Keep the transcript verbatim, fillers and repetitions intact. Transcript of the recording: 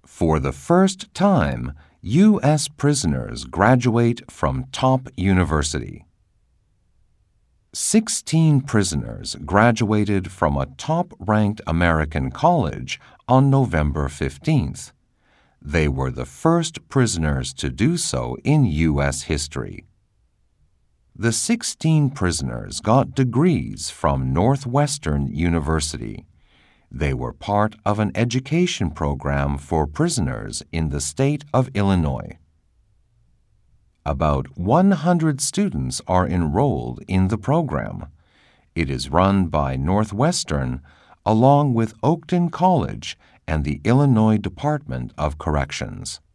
For the first time, U S prisoners graduate from top university. Sixteen prisoners graduated from a top-ranked American college on November fifteenth. They were the first prisoners to do so in U S history. The sixteen prisoners got degrees from Northwestern University. They were part of an education program for prisoners in the state of Illinois. About one hundred students are enrolled in the program. It is run by Northwestern along with Oakton College and the Illinois Department of Corrections.